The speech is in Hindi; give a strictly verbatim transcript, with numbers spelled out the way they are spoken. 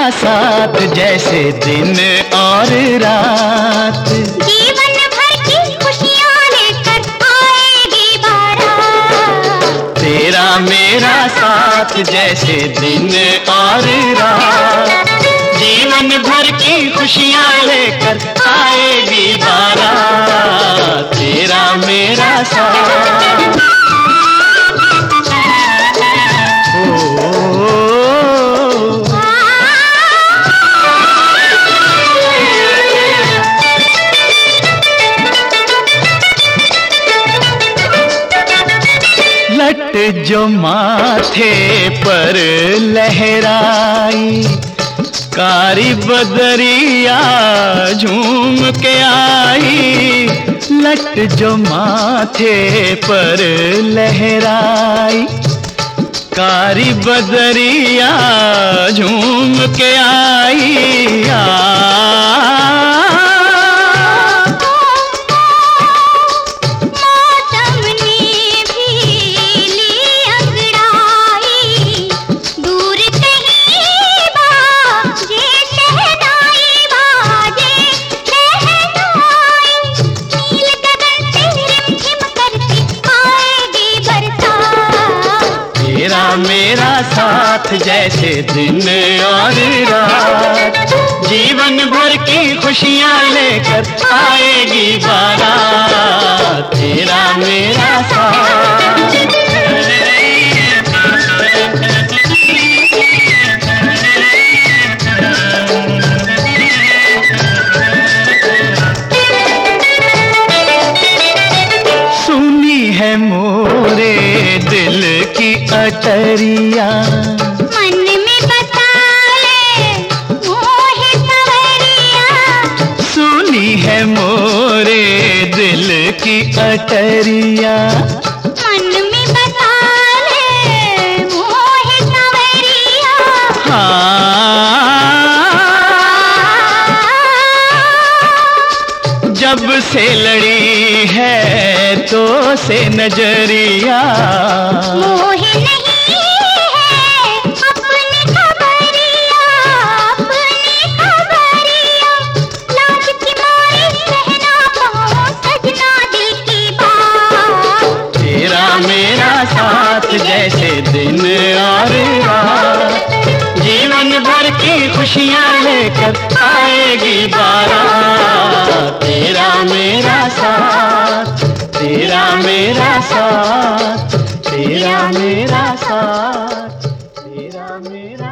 साथ जैसे दिन और रात। जीवन भर की खुशियाँ लेकर आएगी बारात। तेरा मेरा साथ जैसे दिन और रात। जीवन भर की खुशियाँ लेकर आएगी बारात। तेरा मेरा साथ। लट जो माथे पर लहराई, कारी बदरिया झूम के आई। लट जो माथे पर लहराई, कारी बदरिया झूम के आई। आ मेरा साथ जैसे दिन और रात। जीवन भर की खुशियाँ लेकर आएगी बारात। तेरा मेरा साथ। सुनी है मोरे दिल की अटरिया, मन में बता ले मोहे सवरिया। सुनी है मोरे दिल की अटरिया, मन में बता ले मोहे सवरिया। हाँ, जब से लड़ी है तो से नजरिया, मोहे नहीं है अपनी खबरिया, अपनी खबरिया। लाज की मारे कहना पाऊं सजना दिल की बात। तेरा मेरा साथ जैसे दिन और रात। जीवन भर की खुशियाँ लेकर आएगी बारात। तेरा मेरा साथ। तेरा मेरा साथ। तेरा मेरा साथ। तेरा मेरा